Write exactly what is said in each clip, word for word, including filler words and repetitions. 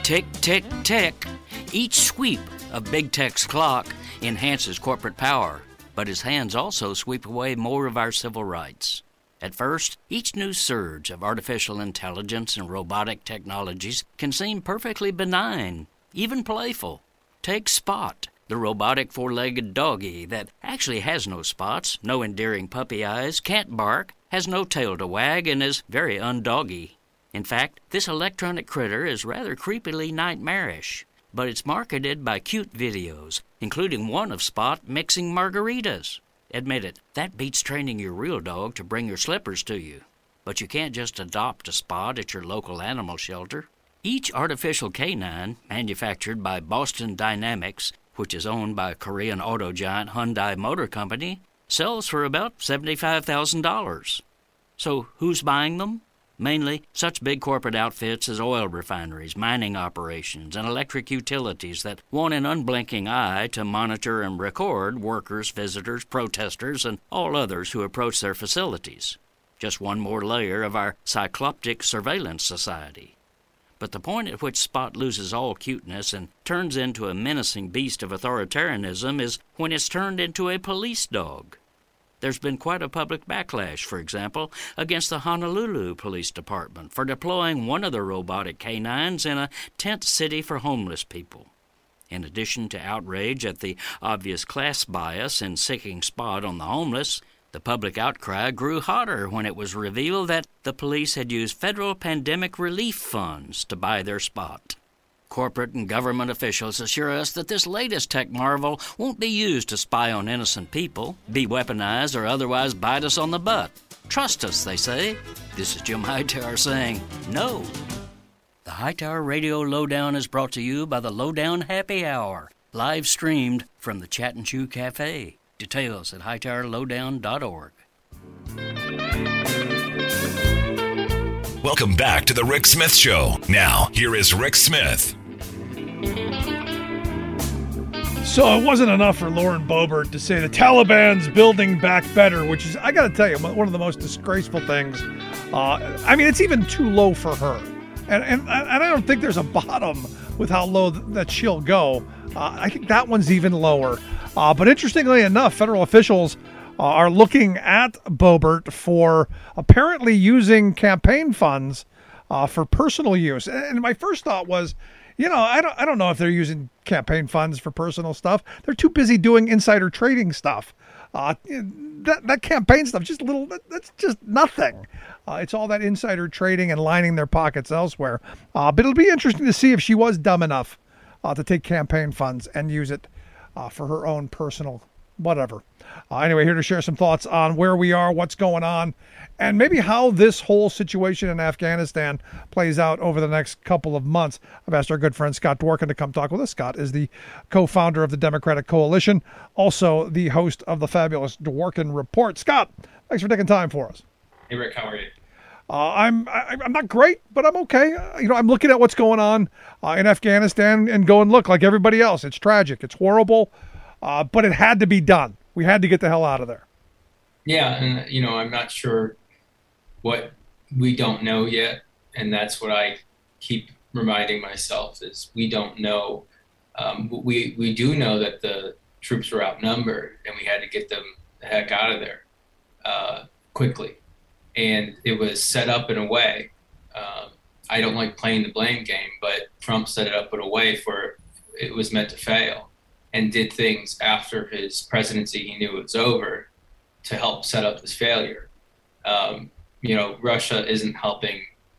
Tick, tick, tick. Each sweep of Big Tech's clock enhances corporate power, but his hands also sweep away more of our civil rights. At first, each new surge of artificial intelligence and robotic technologies can seem perfectly benign, even playful. Take Spot, the robotic four-legged doggy that actually has no spots, no endearing puppy eyes, can't bark, has no tail to wag, and is very undoggy. In fact, this electronic critter is rather creepily nightmarish, but it's marketed by cute videos, including one of Spot mixing margaritas. Admit it, that beats training your real dog to bring your slippers to you. But you can't just adopt a Spot at your local animal shelter. Each artificial canine, manufactured by Boston Dynamics, which is owned by Korean auto giant Hyundai Motor Company, sells for about seventy-five thousand dollars. So who's buying them? Mainly such big corporate outfits as oil refineries, mining operations, and electric utilities that want an unblinking eye to monitor and record workers, visitors, protesters, and all others who approach their facilities. Just one more layer of our cycloptic surveillance society. But the point at which Spot loses all cuteness and turns into a menacing beast of authoritarianism is when it's turned into a police dog. There's been quite a public backlash, for example, against the Honolulu Police Department for deploying one of their robotic canines in a tent city for homeless people. In addition to outrage at the obvious class bias in sicking Spot on the homeless, the public outcry grew hotter when it was revealed that the police had used federal pandemic relief funds to buy their Spot. Corporate and government officials assure us that this latest tech marvel won't be used to spy on innocent people, be weaponized, or otherwise bite us on the butt. Trust us, they say. This is Jim Hightower saying no. The Hightower Radio Lowdown is brought to you by the Lowdown Happy Hour, live streamed from the Chat and Chew Cafe. Details at hightower lowdown dot org. Welcome back to the Rick Smith Show. Now, here is Rick Smith. So it wasn't enough for Lauren Boebert to say the Taliban's building back better, which is, I got to tell you, one of the most disgraceful things. Uh, I mean, it's even too low for her. And, and, and I don't think there's a bottom with how low that she'll go. Uh, I think that one's even lower. Uh, but interestingly enough, federal officials uh, are looking at Boebert for apparently using campaign funds uh, for personal use. And my first thought was, you know, I don't, I don't know if they're using campaign funds for personal stuff. They're too busy doing insider trading stuff. Uh, that that campaign stuff, just a little, that's just nothing. Uh, it's all that insider trading and lining their pockets elsewhere. Uh, but it'll be interesting to see if she was dumb enough uh, to take campaign funds and use it uh, for her own personal whatever. Uh, anyway, here to share some thoughts on where we are, what's going on, and maybe how this whole situation in Afghanistan plays out over the next couple of months. I've asked our good friend Scott Dworkin to come talk with us. Scott is the co-founder of the Democratic Coalition, also the host of the fabulous Dworkin Report. Scott, thanks for taking time for us. Hey, Rick, how are you? Uh, I'm I, I'm not great, but I'm okay. Uh, you know, I'm looking at what's going on uh, in Afghanistan and going, look, like everybody else, it's tragic, it's horrible, uh, but it had to be done. We had to get the hell out of there. Yeah, and you know, I'm not sure what we don't know yet, and that's what I keep reminding myself is we don't know. Um, we we do know that the troops were outnumbered, and we had to get them the heck out of there uh, quickly. And it was set up in a way. Um, I don't like playing the blame game, but Trump set it up in a way for it was meant to fail, and did things after his presidency he knew it was over to help set up this failure. Um, you know, Russia isn't helping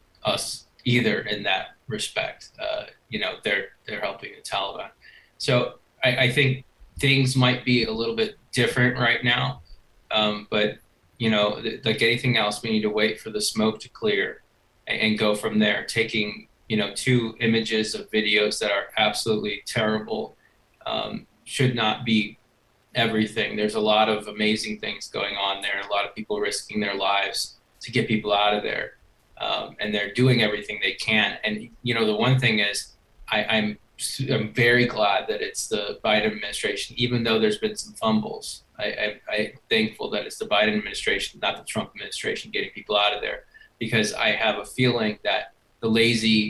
us either in that respect. Uh, you know, they're they're helping the Taliban. So I, I think things might be a little bit different right now, um, but you know, like anything else, we need to wait for the smoke to clear and, and go from there. Taking, you know, two images of videos that are absolutely terrible um, should not be everything. There's a lot of amazing things going on there. A lot of people risking their lives to get people out of there. Um, and they're doing everything they can. And, you know, the one thing is I, I'm I'm very glad that it's the Biden administration, even though there's been some fumbles. I, I, I'm thankful that it's the Biden administration, not the Trump administration, getting people out of there, because I have a feeling that the lazy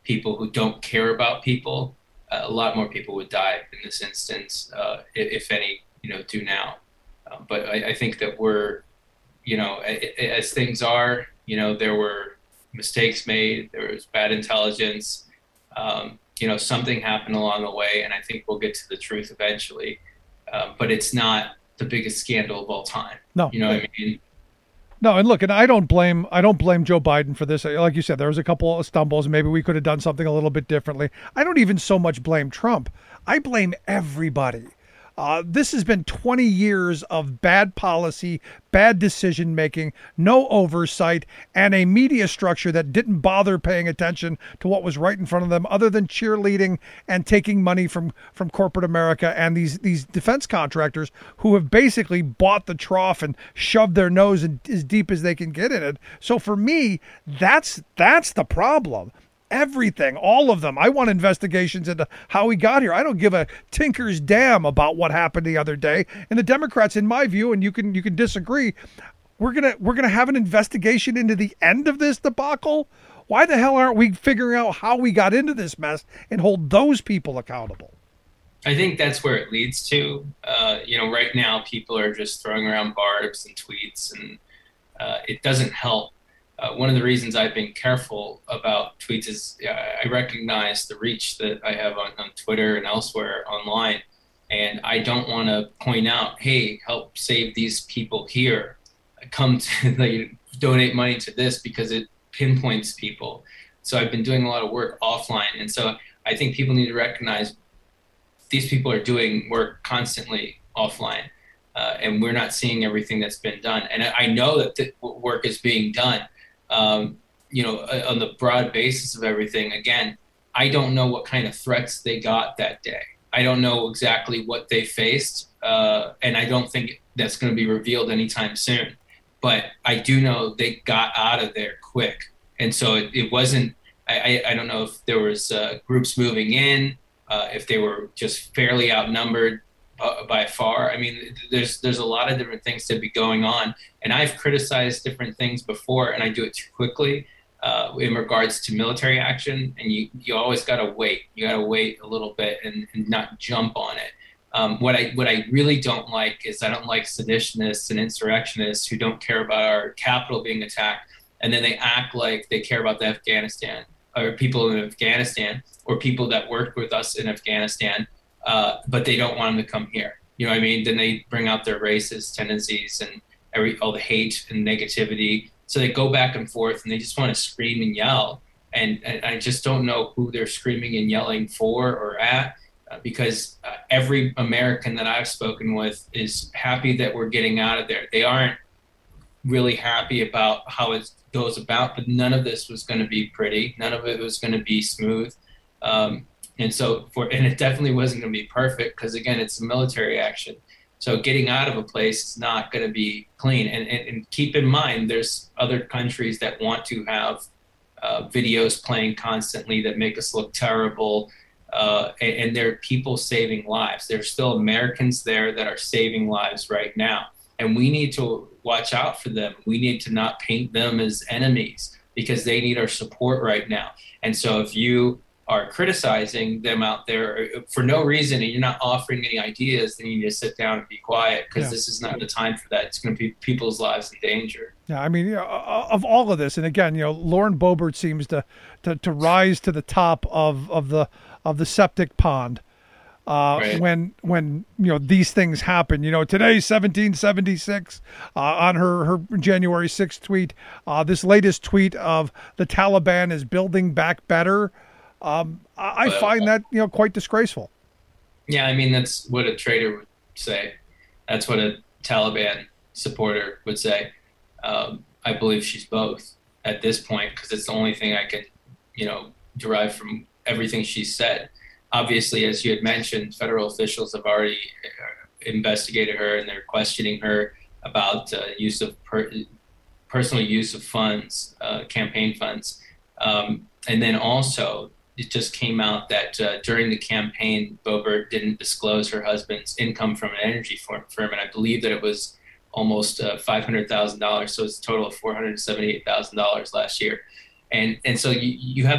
people who don't care about people, uh, a lot more people would die in this instance, uh, if, if any, you know, do now. Uh, but I, I think that we're, you know, as things are, you know, there were mistakes made, there was bad intelligence, um, you know, something happened along the way, and I think we'll get to the truth eventually. Uh, but it's not the biggest scandal of all time. No, you know what I mean? No, and look, and I don't blame I don't blame Joe Biden for this. Like you said, there was a couple of stumbles. Maybe we could have done something a little bit differently. I don't even so much blame Trump. I blame everybody. Uh, this has been twenty years of bad policy, bad decision making, no oversight, and a media structure that didn't bother paying attention to what was right in front of them, other than cheerleading and taking money from, from corporate America and these these defense contractors who have basically bought the trough and shoved their nose in, as deep as they can get in it. So for me, that's that's the problem. Everything, all of them. I want investigations into how we got here. I don't give a tinker's damn about what happened the other day. And the Democrats, in my view, and you can you can disagree, we're gonna we're gonna have an investigation into the end of this debacle. Why the hell aren't we figuring out how we got into this mess and hold those people accountable? I think that's where it leads to. Uh, you know, right now people are just throwing around barbs and tweets, and uh, it doesn't help. Uh, one of the reasons I've been careful about tweets is uh, I recognize the reach that I have on, on Twitter and elsewhere online. And I don't want to point out, hey, help save these people here. Come to like, donate money to this, because it pinpoints people. So I've been doing a lot of work offline. And so I think people need to recognize these people are doing work constantly offline. Uh, and we're not seeing everything that's been done. And I, I know that the work is being done. Um, you know, on the broad basis of everything. Again, I don't know what kind of threats they got that day. I don't know exactly what they faced, uh, and I don't think that's going to be revealed anytime soon. But I do know they got out of there quick, and so it, it wasn't. I, I, I don't know if there was uh, groups moving in, uh, if they were just fairly outnumbered uh, by far. I mean, there's there's a lot of different things to be going on. And I've criticized different things before, and I do it too quickly uh, in regards to military action. And you, you always got to wait. You got to wait a little bit and, and not jump on it. Um, what I what I really don't like is I don't like seditionists and insurrectionists who don't care about our capital being attacked, and then they act like they care about the Afghanistan or people in Afghanistan or people that worked with us in Afghanistan, uh, but they don't want them to come here. You know what I mean? Then they bring out their racist tendencies and every all the hate and negativity. So they go back and forth, and they just want to scream and yell. And, and I just don't know who they're screaming and yelling for or at, uh, because uh, every American that I've spoken with is happy that we're getting out of there. They aren't really happy about how it goes about, but none of this was going to be pretty. None of it was going to be smooth. Um, and so for, and it definitely wasn't going to be perfect, because again, it's a military action. So getting out of a place is not going to be clean. And, and, and keep in mind, there's other countries that want to have uh, videos playing constantly that make us look terrible. Uh, and, and there are people saving lives. There's still Americans there that are saving lives right now. And we need to watch out for them. We need to not paint them as enemies, because they need our support right now. And so if you are criticizing them out there for no reason and you're not offering any ideas, then you need to sit down and be quiet, because yeah. This is not the time for that. It's going to be people's lives in danger. Yeah, I mean, you know, of all of this, and again, you know, Lauren Boebert seems to, to, to rise to the top of, of the of the septic pond uh, right. when when you know these things happen. You know, today, seventeen seventy-six, uh, on her her January sixth tweet, uh, this latest tweet of the Taliban is building back better. Um, I but, find that, you know, quite disgraceful. Yeah, I mean, that's what a traitor would say. That's what a Taliban supporter would say. Um, I believe she's both at this point, because it's the only thing I can, you know, derive from everything she said. Obviously, as you had mentioned, federal officials have already investigated her, and they're questioning her about uh, use of per- personal use of funds, uh, campaign funds. Um, and then also, it just came out that uh, during the campaign, Boebert didn't disclose her husband's income from an energy firm, and I believe that it was almost uh, five hundred thousand dollars, so it's a total of four hundred seventy-eight thousand dollars last year. And and so you, you have this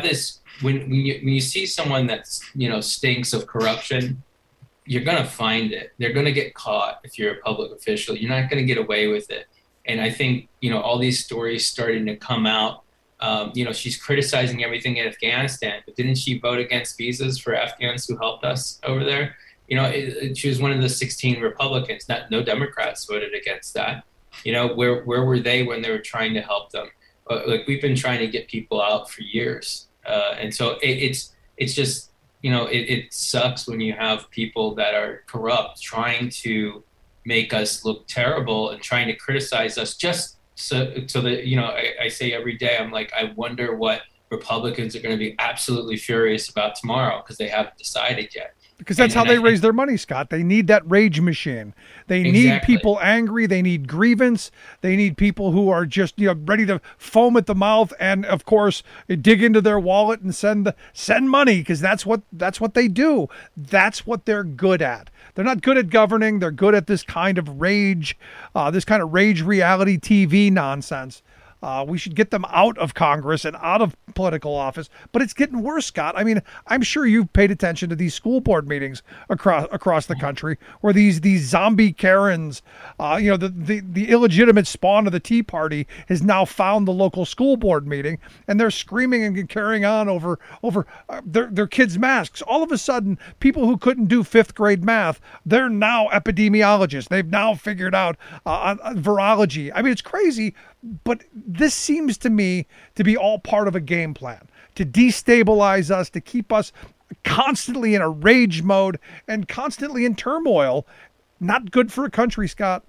when when you, when you see someone that's, you know, stinks of corruption, you're going to find it. They're going to get caught if you're a public official. You're not going to get away with it. And I think, you know, all these stories starting to come out. Um, you know, she's criticizing everything in Afghanistan, but didn't she vote against visas for Afghans who helped us over there? You know, it, it, she was one of the sixteen Republicans. Not no Democrats voted against that. You know, where where were they when they were trying to help them? Uh, like we've been trying to get people out for years, uh, and so it, it's it's just, you know, it, it sucks when you have people that are corrupt trying to make us look terrible and trying to criticize us just so, so that, you know, I, I say every day, I'm like, I wonder what Republicans are going to be absolutely furious about tomorrow because they haven't decided yet. Because that's and, how and they I, raise their money, Scott. They need that rage machine. They exactly. need people angry. They need grievance. They need people who are just, you know, ready to foam at the mouth and, of course, dig into their wallet and send send money because that's what that's what they do. That's what they're good at. They're not good at governing. They're good at this kind of rage, uh, this kind of rage reality T V nonsense. Uh, we should get them out of Congress and out of political office, but it's getting worse, Scott. I mean, I'm sure you've paid attention to these school board meetings across across the country, where these these zombie Karens, uh, you know, the, the the illegitimate spawn of the Tea Party has now found the local school board meeting, and they're screaming and carrying on over over uh, their their kids' masks. All of a sudden, people who couldn't do fifth grade math, they're now epidemiologists. They've now figured out uh, uh, virology. I mean, it's crazy. But this seems to me to be all part of a game plan to destabilize us, to keep us constantly in a rage mode and constantly in turmoil. Not good for a country, Scott.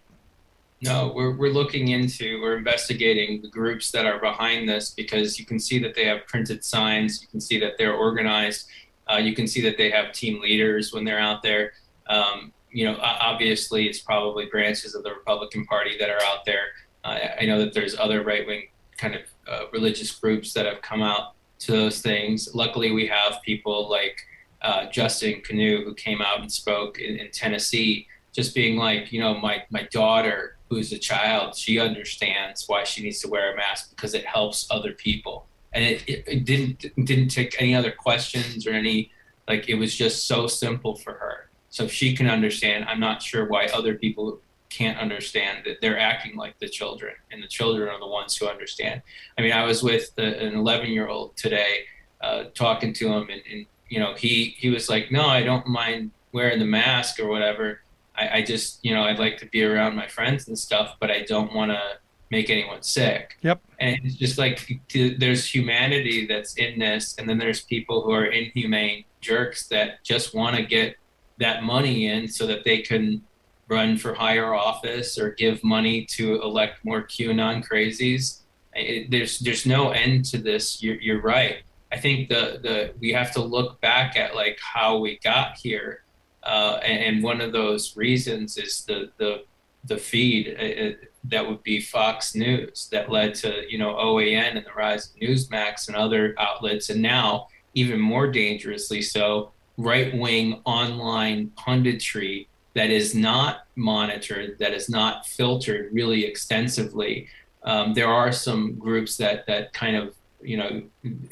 No, we're we're looking into, we're investigating the groups that are behind this because you can see that they have printed signs. You can see that they're organized. Uh, you can see that they have team leaders when they're out there. Um, you know, obviously, it's probably branches of the Republican Party that are out there. Uh, I know that there's other right-wing kind of uh, religious groups that have come out to those things. Luckily, we have people like uh, Justin Canoe, who came out and spoke in, in Tennessee, just being like, you know, my, my daughter, who's a child, she understands why she needs to wear a mask because it helps other people. And it, it, it didn't it didn't take any other questions or any, like, it was just so simple for her. So if she can understand, I'm not sure why other people can't understand that they're acting like the children, and the children are the ones who understand. I mean, I was with the, an eleven year old today, uh, talking to him, and, and, you know, he, he was like, no, I don't mind wearing the mask or whatever. I, I just, you know, I'd like to be around my friends and stuff, but I don't want to make anyone sick. Yep. And it's just like, there's humanity that's in this. And then there's people who are inhumane jerks that just want to get that money in so that they can run for higher office or give money to elect more QAnon crazies. It, there's there's no end to this. You're, you're right. I think the the we have to look back at like how we got here, uh, and, and one of those reasons is the the the feed uh, that would be Fox News that led to, you know, O A N and the rise of Newsmax and other outlets, and now even more dangerously so, right-wing online punditry that is not monitored, that is not filtered really extensively. Um, there are some groups that that kind of, you know,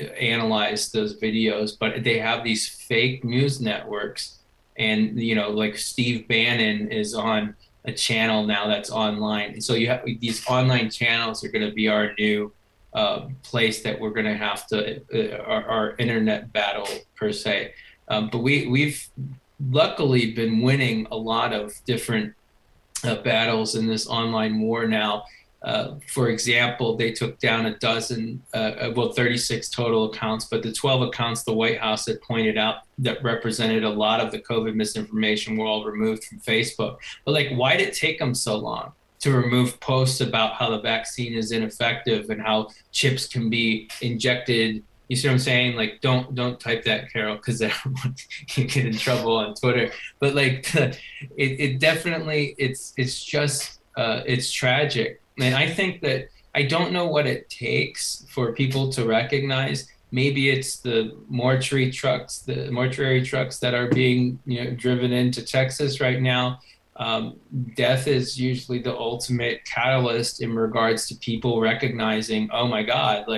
analyze those videos, but they have these fake news networks. And, you know, like Steve Bannon is on a channel now that's online. And so you have these online channels are going to be our new uh, place that we're going to have to, uh, our, our internet battle per se. Um, but we, we've, luckily been winning a lot of different uh, battles in this online war now. Uh, for example, they took down a dozen, uh, well, thirty-six total accounts, but the twelve accounts the White House had pointed out that represented a lot of the COVID misinformation were all removed from Facebook. But like, why did it take them so long to remove posts about how the vaccine is ineffective and how chips can be injected? You see what I'm saying? Like, don't don't type that, Carol, because everyone can get in trouble on Twitter. But like, it, it definitely, it's it's just, uh, it's tragic. And I think that, I don't know what it takes for people to recognize. Maybe it's the mortuary trucks, the mortuary trucks that are being, you know, driven into Texas right now. Um, death is usually the ultimate catalyst in regards to people recognizing, oh my God, like,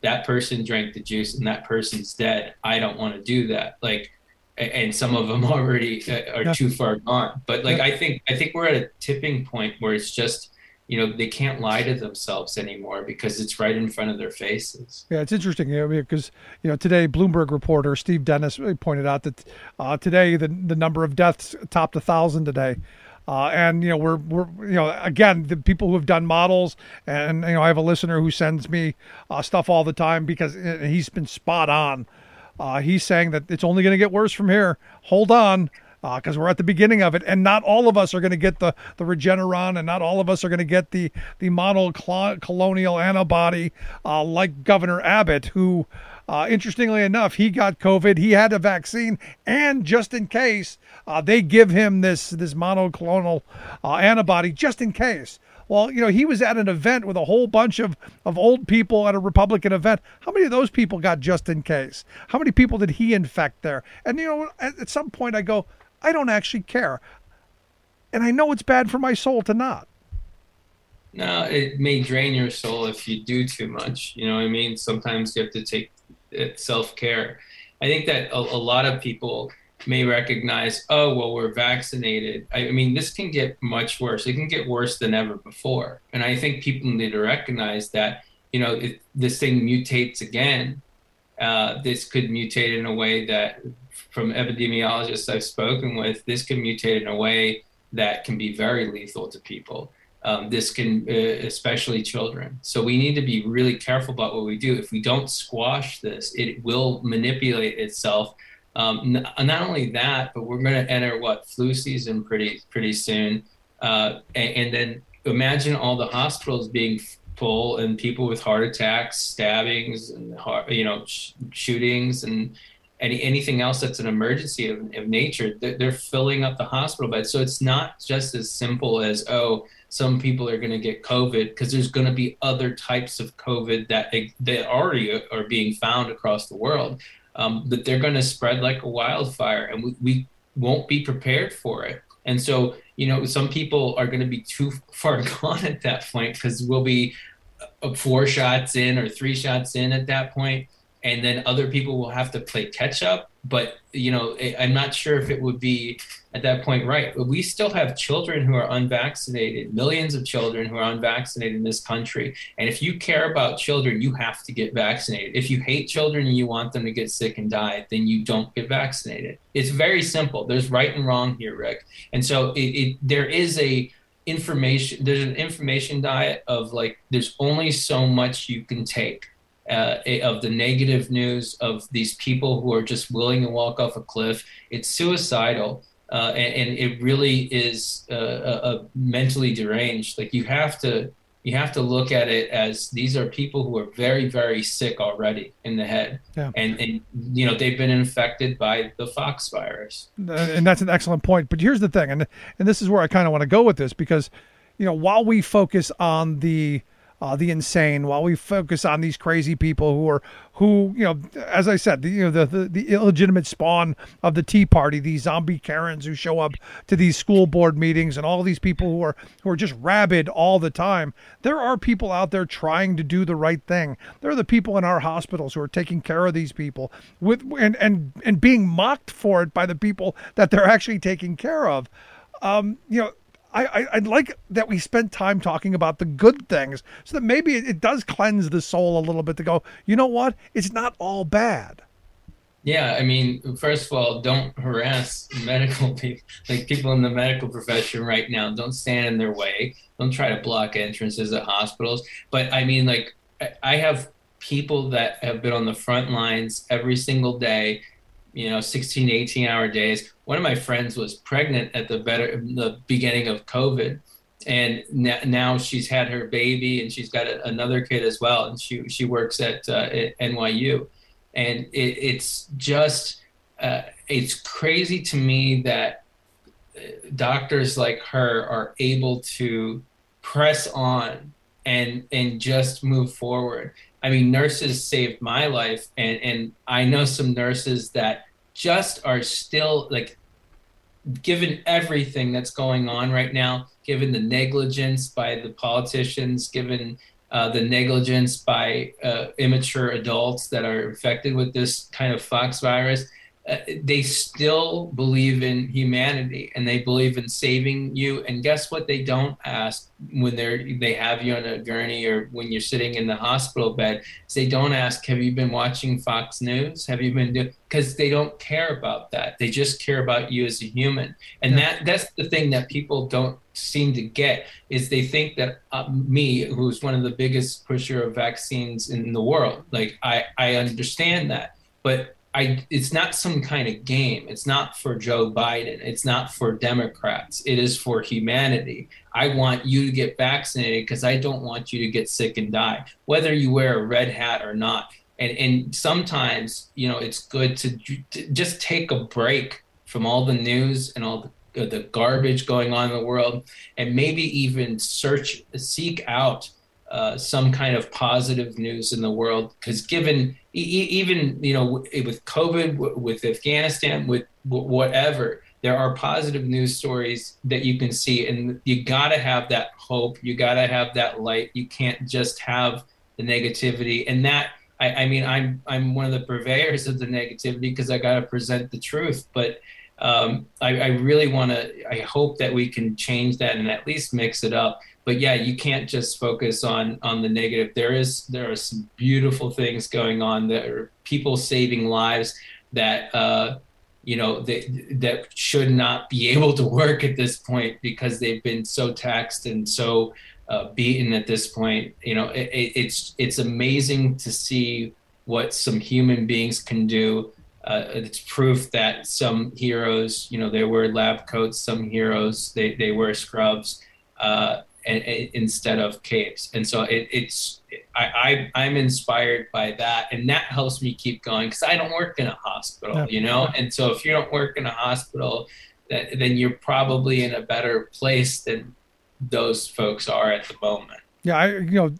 that person drank the juice and that person's dead. I don't want to do that. Like, and some of them already are yeah. too far gone. But like, yeah. I think, I think we're at a tipping point where it's just, you know, they can't lie to themselves anymore because it's right in front of their faces. Yeah, it's interesting, you know, because, you know, today Bloomberg reporter Steve Dennis pointed out that uh, today the the number of deaths topped a thousand today. Uh, and, you know, we're, we're, you know, again, the people who have done models, and, you know, I have a listener who sends me uh, stuff all the time because he's been spot on. Uh, he's saying that it's only going to get worse from here. Hold on, because uh, we're at the beginning of it. And not all of us are going to get the, the Regeneron, and not all of us are going to get the, the monoclonal antibody uh, like Governor Abbott, who, Uh, interestingly enough, he got COVID. He had a vaccine, and just in case, uh, they give him this this monoclonal uh, antibody just in case. Well, you know, he was at an event with a whole bunch of, of old people at a Republican event. How many of those people got just in case? How many people did he infect there? And, you know, at, at some point I go, I don't actually care. And I know it's bad for my soul to not. No, it may drain your soul if you do too much. You know what I mean? Sometimes you have to take self-care. I think that a, a lot of people may recognize, oh, well, we're vaccinated. I, I mean, this can get much worse. It can get worse than ever before. And I think people need to recognize that, you know, if this thing mutates again, uh, this could mutate in a way that, from epidemiologists I've spoken with, this can mutate in a way that can be very lethal to people. Um, this can, uh, especially children. So we need to be really careful about what we do. If we don't squash this, it will manipulate itself. Um, n- not only that, but we're going to enter what flu season pretty pretty soon, uh, and, and then imagine all the hospitals being full and people with heart attacks, stabbings, and heart, you know, sh- shootings, and any anything else that's an emergency of, of nature. They're, they're filling up the hospital beds. So it's not just as simple as, oh, some people are going to get COVID, because there's going to be other types of COVID that that already are being found across the world, um, that they're going to spread like a wildfire, and we, we won't be prepared for it. And so, you know, some people are going to be too far gone at that point, because we'll be four shots in or three shots in at that point, and then other people will have to play catch up. But, you know, I'm not sure if it would be at that point right. We still have children who are unvaccinated, millions of children who are unvaccinated in this country. And if you care about children, you have to get vaccinated. If you hate children and you want them to get sick and die, then you don't get vaccinated. It's very simple. There's right and wrong here, Rick. And so it, it there is a information, there's an information diet of like, there's only so much you can take. Uh, of the negative news of these people who are just willing to walk off a cliff. It's suicidal, uh, and, and it really is uh, a, a mentally deranged. Like you have to, you have to look at it as these are people who are very, very sick already in the head, yeah. and and you know they've been infected by the Fox virus. And that's an excellent point. But here's the thing, and and this is where I kind of want to go with this, because, you know, while we focus on the Uh, the insane, while we focus on these crazy people who are, who, you know, as I said, the, you know, the, the, the illegitimate spawn of the Tea Party, these zombie Karens who show up to these school board meetings, and all these people who are, who are just rabid all the time. There are people out there trying to do the right thing. There are the people in our hospitals who are taking care of these people with, and, and, and being mocked for it by the people that they're actually taking care of. Um, you know, I, I'd like that we spent time talking about the good things, so that maybe it, it does cleanse the soul a little bit to go, you know what? It's not all bad. Yeah, I mean, first of all, don't harass medical people, like people in the medical profession right now. Don't stand in their way. Don't try to block entrances at hospitals. But I mean, like, I have people that have been on the front lines every single day, you know, sixteen, eighteen hour days. One of my friends was pregnant at the better, the beginning of COVID, and now she's had her baby, and she's got a, another kid as well. And she, she works at, uh, at N Y U, and it, it's just, uh, it's crazy to me that doctors like her are able to press on and, and just move forward. I mean, nurses saved my life, and, and I know some nurses that just are still, like, given everything that's going on right now, given the negligence by the politicians, given uh, the negligence by uh, immature adults that are infected with this kind of fox virus, uh, they still believe in humanity and they believe in saving you. And guess what? They don't ask when they're they have you on a gurney or when you're sitting in the hospital bed. Is they don't ask, have you been watching Fox News? Have you been doing? Because they don't care about that. They just care about you as a human. And yeah. that that's the thing that people don't seem to get, is they think that uh, me, who's one of the biggest pusher of vaccines in the world, like I, I understand that, but I, it's not some kind of game. It's not for Joe Biden. It's not for Democrats. It is for humanity. I want you to get vaccinated because I don't want you to get sick and die, whether you wear a red hat or not. And and sometimes, you know, it's good to, to just take a break from all the news and all the, the garbage going on in the world, and maybe even search, seek out Uh, some kind of positive news in the world, because given e- even, you know, with COVID, with Afghanistan, with whatever, there are positive news stories that you can see, and you got to have that hope. You got to have that light. You can't just have the negativity. And that, I, I mean, I'm I'm one of the purveyors of the negativity because I got to present the truth. But um, I, I really want to, I hope that we can change that and at least mix it up. But yeah, you can't just focus on on the negative. There is there are some beautiful things going on. There are people saving lives that uh, you know that that should not be able to work at this point because they've been so taxed and so uh, beaten at this point. You know, it, it's it's amazing to see what some human beings can do. Uh, it's proof that some heroes, you know, they wear lab coats. Some heroes they they wear scrubs. Uh, And, and instead of capes. And so it, it's, I, I, I'm inspired by that. And that helps me keep going because I don't work in a hospital, yeah. you know? And so if you don't work in a hospital, that, then you're probably in a better place than those folks are at the moment. Yeah. I, you know,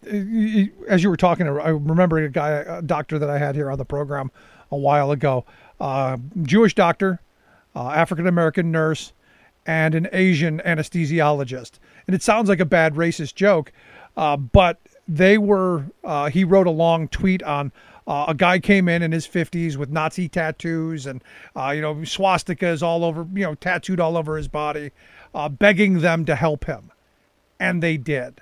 as you were talking, I remember a guy, a doctor that I had here on the program a while ago, uh, Jewish doctor, uh, African-American nurse, and an Asian anesthesiologist. And it sounds like a bad racist joke, uh, but they were, uh, he wrote a long tweet on uh, a guy came in in his fifties with Nazi tattoos and, uh, you know, swastikas all over, you know, tattooed all over his body, uh, begging them to help him. And they did.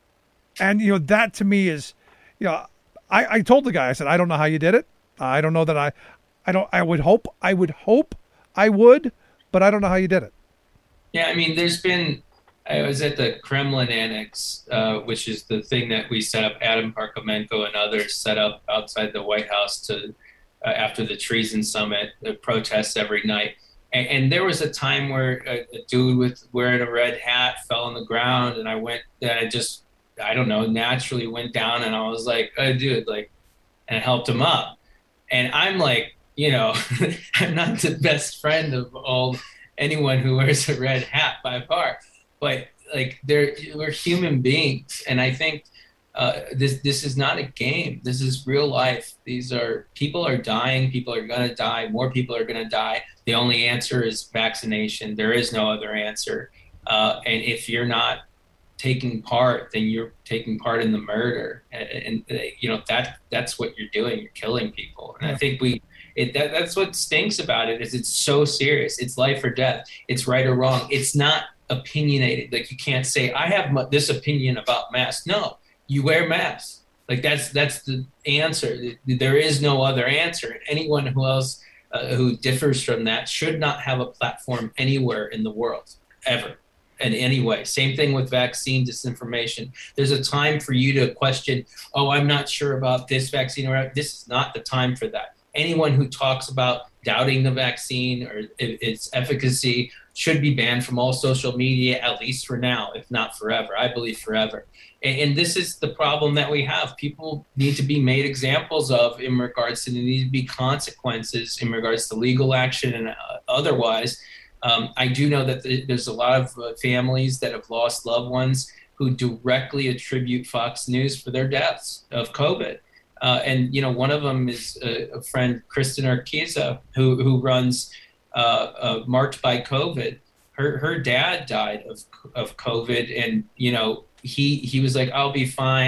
And, you know, that to me is, you know, I, I told the guy, I said, I don't know how you did it. I don't know that I, I don't, I would hope, I would hope I would, but I don't know how you did it. Yeah, I mean, there's been, I was at the Kremlin Annex, uh, which is the thing that we set up, Adam Parkhomenko and others set up outside the White House to, uh, after the Treason Summit, the protests every night. And, and there was a time where a, a dude with wearing a red hat fell on the ground, and I went, and I just, I don't know, naturally went down, and I was like, oh, dude, like, and I helped him up. And I'm like, you know, I'm not the best friend of all anyone who wears a red hat by far, but like they're we're human beings, and I think uh, this this is not a game. This is real life. These are people are dying. People are gonna die. More people are gonna die. The only answer is vaccination. There is no other answer. Uh, and if you're not taking part, then you're taking part in the murder, and, and you know that that's what you're doing. You're killing people, and I think we. It, that, that's what stinks about it is it's so serious. It's life or death. It's right or wrong. It's not opinionated. Like you can't say, I have m- this opinion about masks. No, you wear masks. Like that's that's the answer. There is no other answer. Anyone who else uh, who differs from that should not have a platform anywhere in the world, ever, in any way. Same thing with vaccine disinformation. There's a time for you to question, oh, I'm not sure about this vaccine, or this is not the time for that. Anyone who talks about doubting the vaccine or its efficacy should be banned from all social media, at least for now, if not forever. I believe forever. And, and this is the problem that we have. People need to be made examples of in regards to there need to be consequences in regards to legal action and uh, otherwise. Um, I do know that th- there's a lot of uh, families that have lost loved ones who directly attribute Fox News for their deaths of COVID. Uh, and, you know, one of them is a, a friend, Kristen Urquiza, who, who runs uh, uh, Marked by COVID. Her her dad died of of COVID. And, you know, he, he was like, I'll be fine.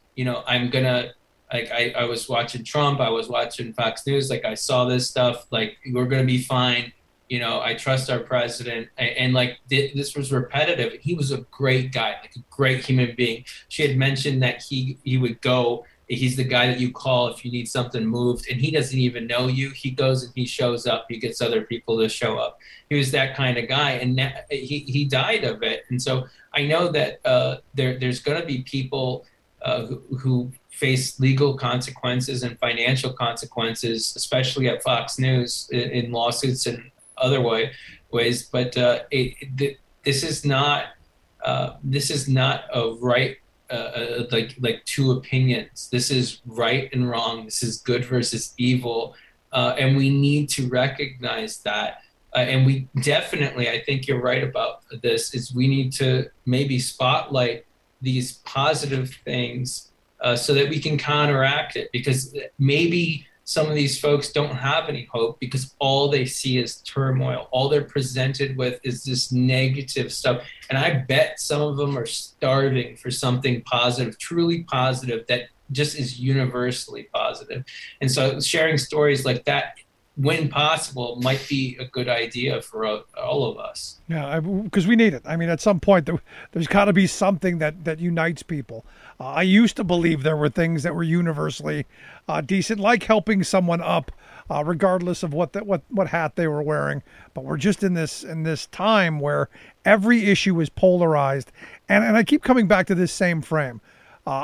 you know, I'm gonna like I, I was watching Trump, I was watching Fox News, like I saw this stuff, like we're gonna be fine. You know, I trust our president, and, and like th- this was repetitive. He was a great guy, like a great human being. She had mentioned that he he would go. He's the guy that you call if you need something moved, and he doesn't even know you. He goes and he shows up. He gets other people to show up. He was that kind of guy, and that, he he died of it. And so I know that uh, there there's going to be people uh, who, who face legal consequences and financial consequences, especially at Fox News in, in lawsuits and other way, ways. But uh, it, it, this is not uh, this is not a right. Uh, like like two opinions. This is right and wrong. This is good versus evil, uh, and we need to recognize that. Uh, and we definitely, I think you're right about this. Is we need to maybe spotlight these positive things uh, so that we can counteract it. Because maybe some of these folks don't have any hope because all they see is turmoil. All they're presented with is this negative stuff. And I bet some of them are starving for something positive, truly positive, that just is universally positive. And so sharing stories like that, when possible, might be a good idea for uh, all of us. Yeah, because we need it. I mean, at some point, there, there's got to be something that, that unites people. Uh, I used to believe there were things that were universally uh, decent, like helping someone up, uh, regardless of what the, what what hat they were wearing. But we're just in this in this time where every issue is polarized, and and I keep coming back to this same frame. Uh,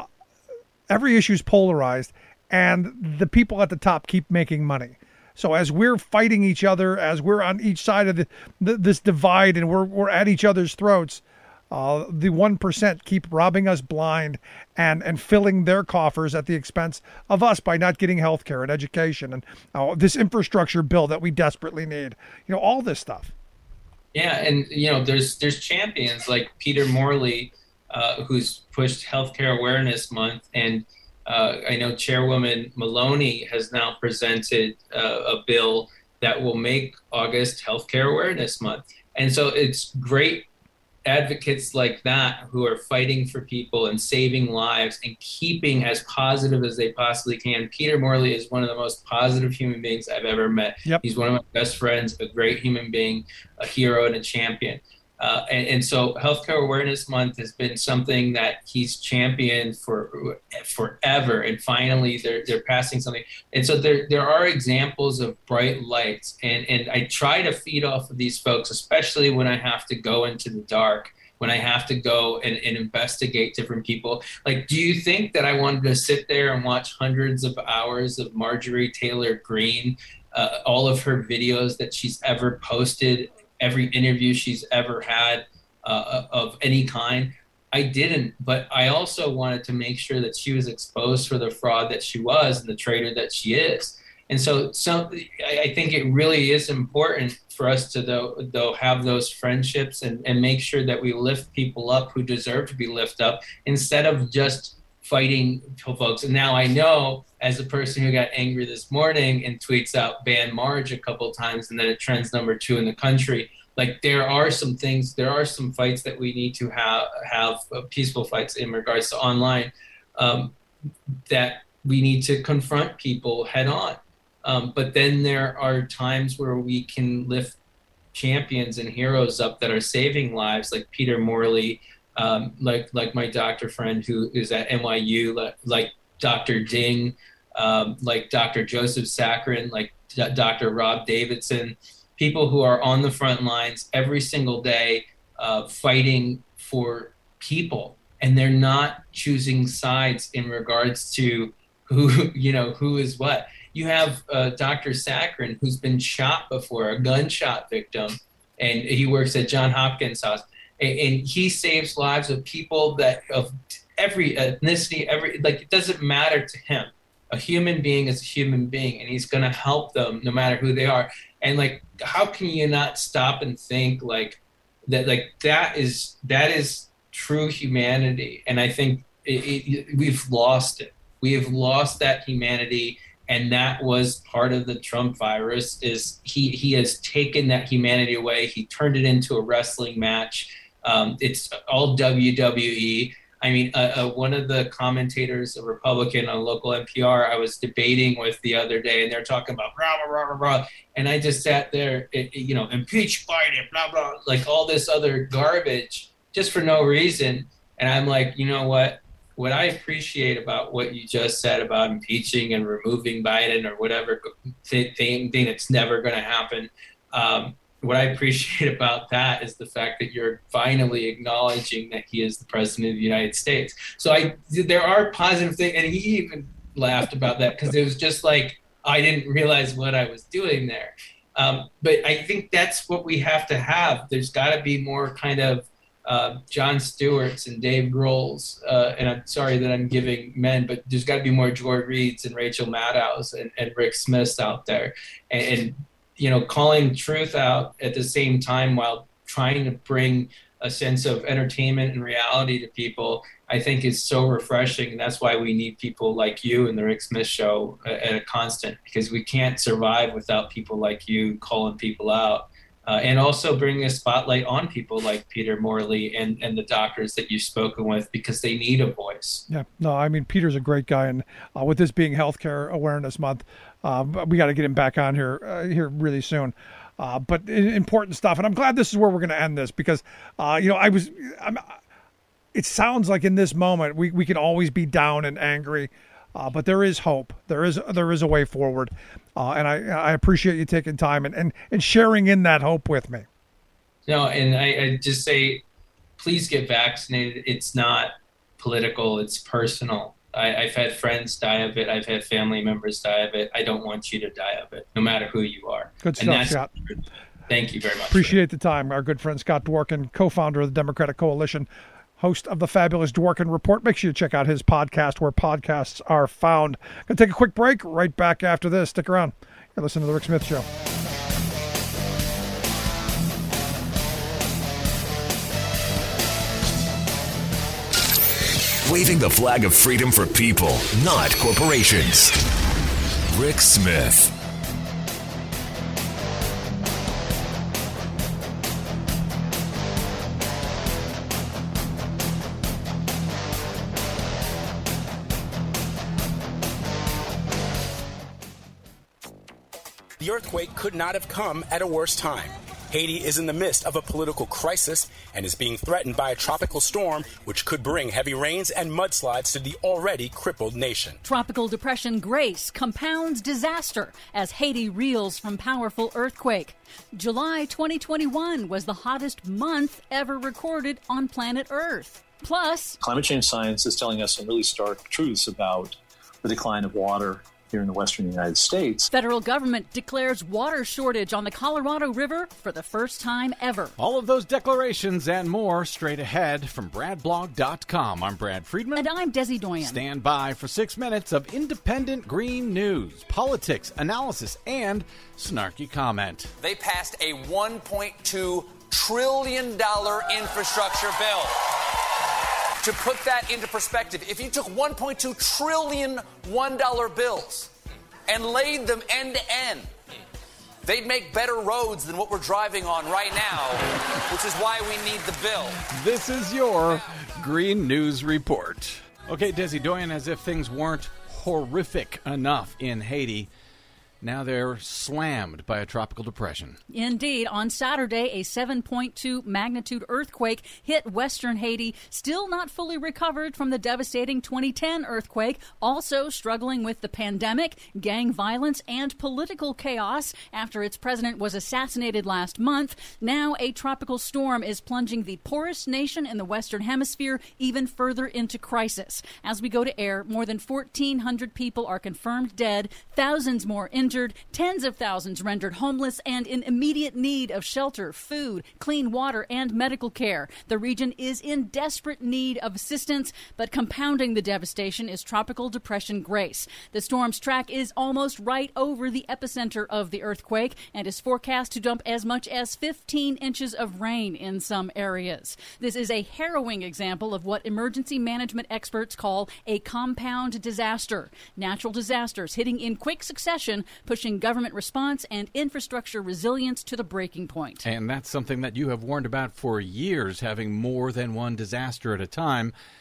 every issue is polarized, and the people at the top keep making money. So as we're fighting each other, as we're on each side of the, the, this divide, and we're we're at each other's throats, uh, the one percent keep robbing us blind and and filling their coffers at the expense of us by not getting health care and education and uh, this infrastructure bill that we desperately need. You know, all this stuff. Yeah, and you know, there's there's champions like Peter Morley, uh, who's pushed Healthcare Awareness Month, and Uh, I know Chairwoman Maloney has now presented uh, a bill that will make August Healthcare Awareness Month. And so it's great advocates like that who are fighting for people and saving lives and keeping as positive as they possibly can. Peter Morley is one of the most positive human beings I've ever met. Yep. He's one of my best friends, a great human being, a hero and a champion. Uh, and, and so Healthcare Awareness Month has been something that he's championed for forever. And finally, they're they're passing something. And so there there are examples of bright lights. And, and I try to feed off of these folks, especially when I have to go into the dark, when I have to go and, and investigate different people. Like, do you think that I wanted to sit there and watch hundreds of hours of Marjorie Taylor Greene, uh, all of her videos that she's ever posted, every interview she's ever had uh, of any kind? I didn't, but I also wanted to make sure that she was exposed for the fraud that she was and the traitor that she is. And so, so I think it really is important for us to, though, though have those friendships and, and make sure that we lift people up who deserve to be lifted up instead of just fighting folks. And now I know, as a person who got angry this morning and tweets out ban Marge a couple of times and then it trends number two in the country, like there are some things, there are some fights that we need to have, have uh, peaceful fights in regards to online, um, that we need to confront people head on. Um, but then there are times where we can lift champions and heroes up that are saving lives, like Peter Morley, um, like like my doctor friend who is at N Y U, like, like Doctor Ding, um, like Doctor Joseph Sakharin, like D- Doctor Rob Davidson, people who are on the front lines every single day uh, fighting for people. And they're not choosing sides in regards to who, you know, who is what. You have uh, Doctor Sakharin, who's been shot before, a gunshot victim, and he works at Johns Hopkins Hospital. And, and he saves lives of people that of every ethnicity, every, like, it doesn't matter to him. A human being is a human being, and he's going to help them no matter who they are. And like, how can you not stop and think like that? Like that is that is true humanity, and I think it, it, we've lost it. We have lost that humanity, and that was part of the Trump virus. Is he he has taken that humanity away. He turned it into a wrestling match. Um, it's all W W E. I mean, uh, uh, one of the commentators, a Republican on local N P R, I was debating with the other day, and they're talking about rah, rah, rah, rah, and I just sat there, it, it, you know, impeach Biden, blah, blah, like all this other garbage just for no reason. And I'm like, you know what? What I appreciate about what you just said about impeaching and removing Biden or whatever thing, thing that's never going to happen, um, what I appreciate about that is the fact that you're finally acknowledging that he is the president of the United States. So I, there are positive things, and he even laughed about that because it was just like, I didn't realize what I was doing there. Um, but I think that's what we have to have. There's got to be more kind of uh, Jon Stewart's and Dave Grohl's, uh, and I'm sorry that I'm giving men, but there's got to be more Joy Reids and Rachel Maddows and, and Rick Smiths out there. And, and you know, calling truth out at the same time while trying to bring a sense of entertainment and reality to people, I think is so refreshing. And that's why we need people like you and the Rick Smith Show at a constant, because we can't survive without people like you calling people out. Uh, and also bringing a spotlight on people like Peter Morley and, and the doctors that you've spoken with, because they need a voice. Yeah, no, I mean, Peter's a great guy. And uh, with this being Healthcare Awareness Month, uh, we got to get him back on here uh, here really soon. Uh, but important stuff. And I'm glad this is where we're going to end this, because, uh, you know, I was, I'm, it sounds like in this moment, we, we can always be down and angry. Uh, but there is hope. There is there is a way forward, uh, and I I appreciate you taking time and, and, and sharing in that hope with me. No, and I, I just say, please get vaccinated. It's not political. It's personal. I, I've had friends die of it. I've had family members die of it. I don't want you to die of it, no matter who you are. Good and stuff, Scott. Thank you very much. Appreciate the time. Our good friend Scott Dworkin, co-founder of the Democratic Coalition, host of the fabulous Dworkin Report. Make sure you check out his podcast where podcasts are found. Gonna take a quick break. Right back after this. Stick around. You're listening to The Rick Smith Show. Waving the flag of freedom for people, not corporations. Rick Smith. The earthquake could not have come at a worse time. Haiti is in the midst of a political crisis and is being threatened by a tropical storm which could bring heavy rains and mudslides to the already crippled nation. Tropical Depression Grace compounds disaster as Haiti reels from powerful earthquake. July twenty twenty-one was the hottest month ever recorded on planet Earth. Plus, climate change science is telling us some really stark truths about the decline of water here in the western United States. Federal government declares water shortage on the Colorado River for the first time ever. All of those declarations and more straight ahead from brad blog dot com. I'm Brad Friedman. And I'm Desi Doyen. Stand by for six minutes of independent green news, politics, analysis, and snarky comment. They passed a one point two trillion dollars infrastructure bill. To put that into perspective, if you took one point two trillion one dollar bills and laid them end to end, they'd make better roads than what we're driving on right now, which is why we need the bill. This is your Green News Report. Okay, Desi Doyen, as if things weren't horrific enough in Haiti, now they're slammed by a tropical depression. Indeed. On Saturday, a seven point two magnitude earthquake hit western Haiti, still not fully recovered from the devastating twenty ten earthquake, also struggling with the pandemic, gang violence, and political chaos after its president was assassinated last month. Now a tropical storm is plunging the poorest nation in the Western Hemisphere even further into crisis. As we go to air, more than fourteen hundred people are confirmed dead, thousands more injured. Injured, tens of thousands rendered homeless and in immediate need of shelter, food, clean water, and medical care. The region is in desperate need of assistance, but compounding the devastation is Tropical Depression Grace. The storm's track is almost right over the epicenter of the earthquake and is forecast to dump as much as fifteen inches of rain in some areas. This is a harrowing example of what emergency management experts call a compound disaster. Natural disasters hitting in quick succession, pushing government response and infrastructure resilience to the breaking point. And that's something that you have warned about for years, having more than one disaster at a time.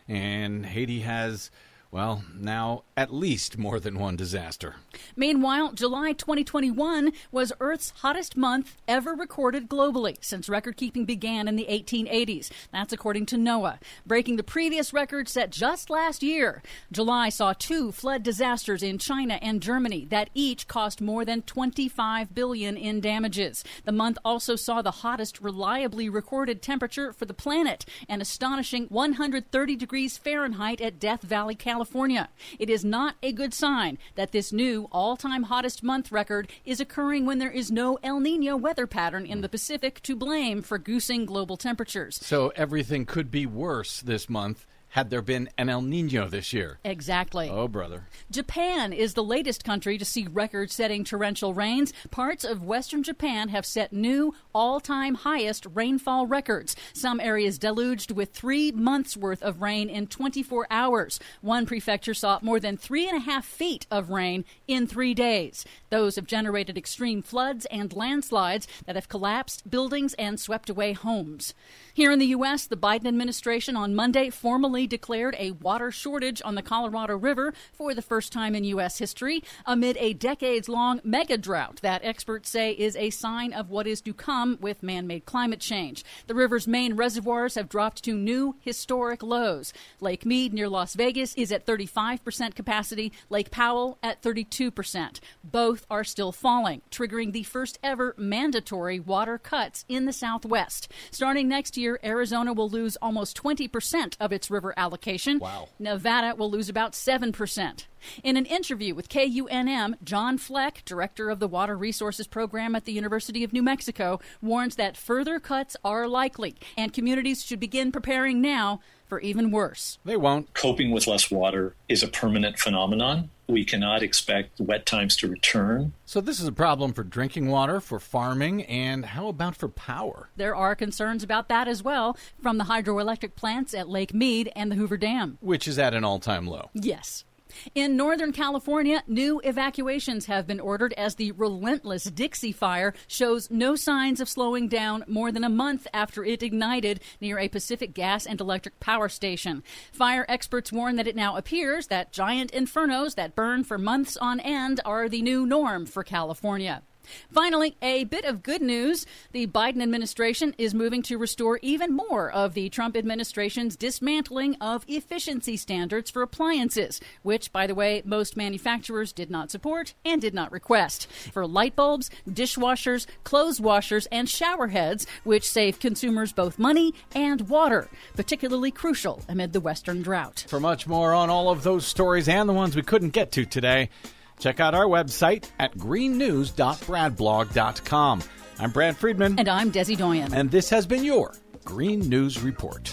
And Haiti has, well, now at least more than one disaster. Meanwhile, July twenty twenty-one was Earth's hottest month ever recorded globally since record-keeping began in the eighteen eighties. That's according to NOAA, breaking the previous record set just last year. July saw two flood disasters in China and Germany that each cost more than twenty-five billion dollars in damages. The month also saw the hottest reliably recorded temperature for the planet, an astonishing one hundred thirty degrees Fahrenheit at Death Valley, California. It is not a good sign that this new all-time hottest month record is occurring when there is no El Nino weather pattern in the Pacific to blame for goosing global temperatures. So everything could be worse this month had there been an El Nino this year. Exactly. Oh, brother. Japan is the latest country to see record-setting torrential rains. Parts of western Japan have set new all-time highest rainfall records. Some areas deluged with three months' worth of rain in twenty-four hours. One prefecture saw more than three and a half feet of rain in three days. Those have generated extreme floods and landslides that have collapsed buildings and swept away homes. Here in the U S, the Biden administration on Monday formally declared a water shortage on the Colorado River for the first time in U S history amid a decades-long mega drought that experts say is a sign of what is to come with man-made climate change. The river's main reservoirs have dropped to new historic lows. Lake Mead near Las Vegas is at thirty-five percent capacity, Lake Powell at thirty-two percent. Both are still falling, triggering the first ever mandatory water cuts in the Southwest. Starting next year, Arizona will lose almost twenty percent of its river allocation. Wow. Nevada will lose about seven percent. In an interview with K U N M, John Fleck, director of the Water Resources Program at the University of New Mexico, warns that further cuts are likely, and communities should begin preparing now for even worse. They won't. Coping with less water is a permanent phenomenon. We cannot expect wet times to return. So this is a problem for drinking water, for farming, and how about for power? There are concerns about that as well from the hydroelectric plants at Lake Mead and the Hoover Dam, which is at an all-time low. Yes. In Northern California, new evacuations have been ordered as the relentless Dixie Fire shows no signs of slowing down more than a month after it ignited near a Pacific Gas and Electric power station. Fire experts warn that it now appears that giant infernos that burn for months on end are the new norm for California. Finally, a bit of good news. The Biden administration is moving to restore even more of the Trump administration's dismantling of efficiency standards for appliances, which, by the way, most manufacturers did not support and did not request. For light bulbs, dishwashers, clothes washers, and shower heads, which save consumers both money and water, particularly crucial amid the Western drought. For much more on all of those stories and the ones we couldn't get to today, check out our website at green news dot brad blog dot com. I'm Brad Friedman. And I'm Desi Doyen. And this has been your Green News Report.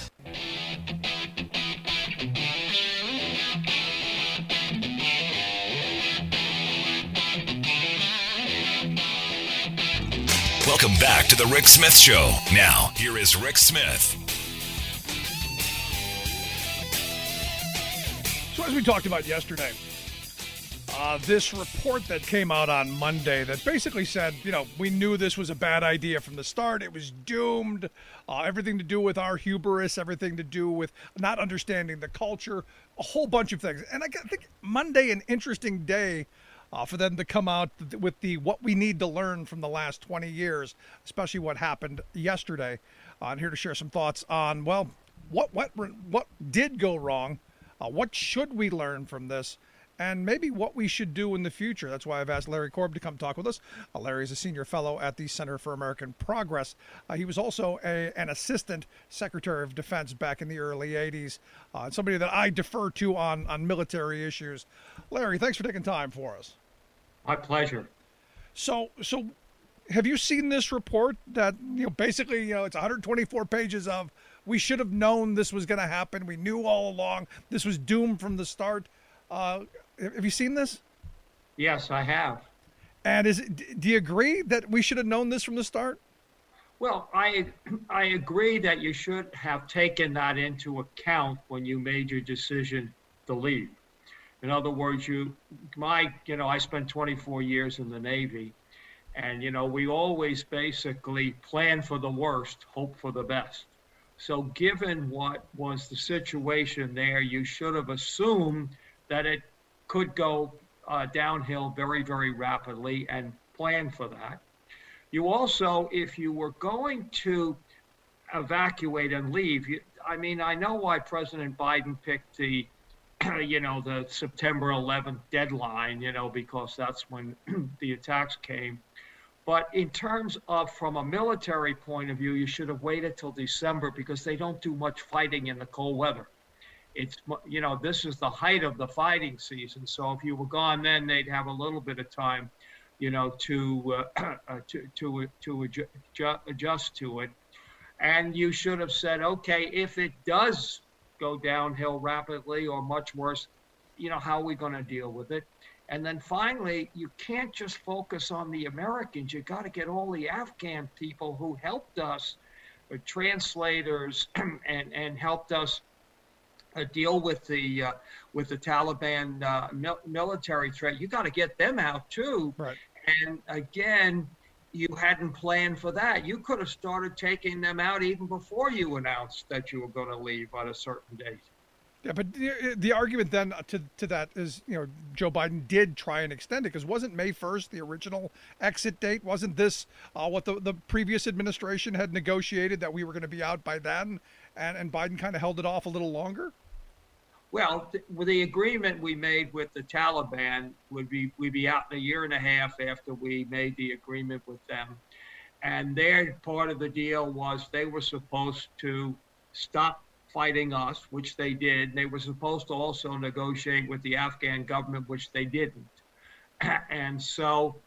Welcome back to the Rick Smith Show. Now, here is Rick Smith. So as we talked about yesterday, Uh, this report that came out on Monday that basically said, you know, we knew this was a bad idea from the start. It was doomed. Uh, everything to do with our hubris, everything to do with not understanding the culture, a whole bunch of things. And I think Monday, an interesting day uh, for them to come out with the what we need to learn from the last twenty years, especially what happened yesterday. Uh, I'm here to share some thoughts on, well, what what what did go wrong? Uh, what should we learn from this? And maybe what we should do in the future. That's why I've asked Larry Korb to come talk with us. Uh, Larry is a senior fellow at the Center for American Progress. Uh, he was also a, an assistant secretary of defense back in the early eighties, uh, somebody that I defer to on, on military issues. Larry, thanks for taking time for us. My pleasure. So, so have you seen this report that, you know, basically, you know, it's one hundred twenty-four pages of, we should have known this was going to happen. We knew all along this was doomed from the start. Uh, have you seen this? Yes, I have. And is it, do you agree that we should have known this from the start? Well, I I agree that you should have taken that into account when you made your decision to leave. In other words, you, my, you know, I spent twenty-four years in the Navy, and, you know, we always basically plan for the worst, hope for the best. So given what was the situation there, you should have assumed that it could go uh, downhill very, very rapidly and plan for that. You also, if you were going to evacuate and leave, you, I mean, I know why President Biden picked the, you know, the September eleventh deadline, you know, because that's when the attacks came. But in terms of from a military point of view, you should have waited till December because they don't do much fighting in the cold weather. It's, you know, this is the height of the fighting season. So if you were gone then, they'd have a little bit of time, you know, to uh, to to to adjust, adjust to it. And you should have said, okay, if it does go downhill rapidly or much worse, you know, how are we going to deal with it? And then finally, you can't just focus on the Americans. You got to get all the Afghan people who helped us, uh, translators, and and helped us uh, deal with the uh, with the Taliban uh, mil- military threat. You got to get them out too. Right. And again, you hadn't planned for that. You could have started taking them out even before you announced that you were going to leave on a certain date. Yeah, but the, the argument then to to that is, you know, Joe Biden did try and extend it, because wasn't May first the original exit date? Wasn't this uh, what the, the previous administration had negotiated, that we were going to be out by then, and, and Biden kind of held it off a little longer? Well, th- with the agreement we made with the Taliban would be we'd be out in a year and a half after we made the agreement with them. And their part of the deal was they were supposed to stop fighting us, which they did. They were supposed to also negotiate with the Afghan government, which they didn't. And so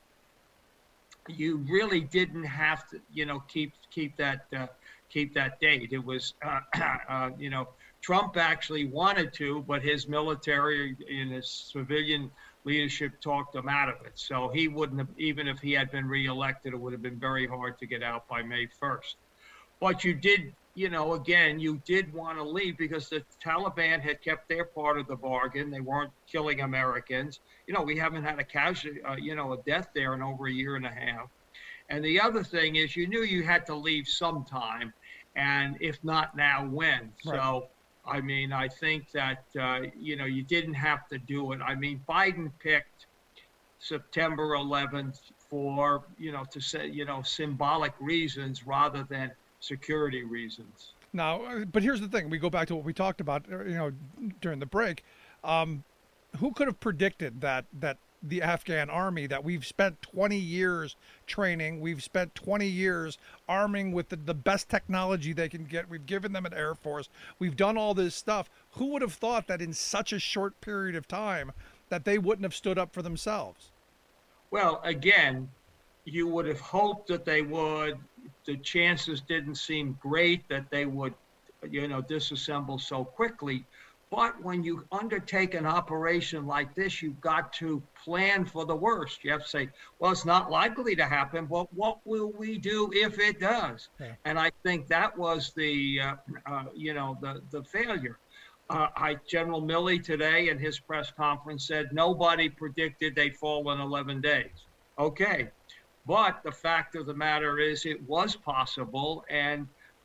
you really didn't have to, you know, keep keep that uh, keep that date. It was, uh, uh, you know, Trump actually wanted to, but his military and his civilian leadership talked him out of it. So he wouldn't have, even if he had been reelected, it would have been very hard to get out by May first. But you did, you know, again, you did want to leave because the Taliban had kept their part of the bargain. They weren't killing Americans. You know, we haven't had a casualty, uh, you know, a death there in over a year and a half. And the other thing is, you knew you had to leave sometime, and if not now, when? Right. So, I mean, I think that, uh, you know, you didn't have to do it. I mean, Biden picked September eleventh for, you know, to say, you know, symbolic reasons rather than security reasons. Now, but here's the thing. We go back to what we talked about, you know, during the break. Um, who could have predicted that that the Afghan army that we've spent twenty years training, we've spent twenty years arming with the, the best technology they can get, we've given them an Air Force, we've done all this stuff. Who would have thought that in such a short period of time that they wouldn't have stood up for themselves? Well, again, you would have hoped that they would. The chances didn't seem great that they would, you know, disassemble so quickly. But when you undertake an operation like this, you've got to plan for the worst. You have to say, well, it's not likely to happen, but what will we do if it does? Yeah. And I think that was the, uh, uh, you know, the, the failure. Uh, I, General Milley today in his press conference said nobody predicted they'd fall in eleven days. Okay. But the fact of the matter is it was possible, and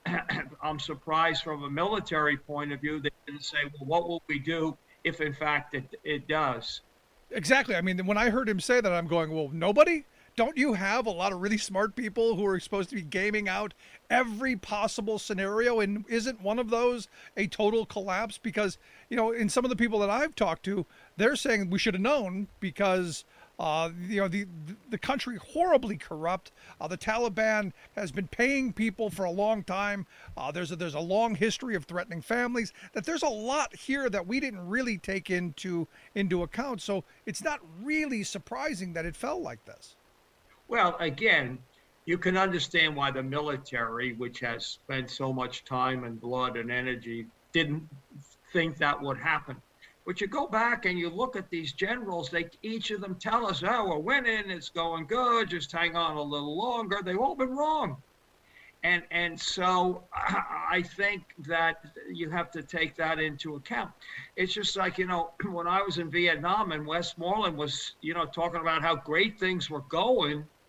I'm surprised from a military point of view they didn't say, well, what will we do if, in fact, it, it does? Exactly. I mean, when I heard him say that, I'm going, well, nobody? Don't you have a lot of really smart people who are supposed to be gaming out every possible scenario? And isn't one of those a total collapse? Because, you know, in some of the people that I've talked to, they're saying we should have known because Uh, you know, the the country horribly corrupt. Uh, the Taliban has been paying people for a long time. Uh, there's a, there's a long history of threatening families. That there's a lot here that we didn't really take into into account. So it's not really surprising that it fell like this. Well, again, you can understand why the military, which has spent so much time and blood and energy, didn't think that would happen. But you go back and you look at these generals, they each of them tell us, oh, we're winning, it's going good, just hang on a little longer. They've all been wrong. And and so I think that you have to take that into account. It's just like, you know, when I was in Vietnam and Westmoreland was, you know, talking about how great things were going,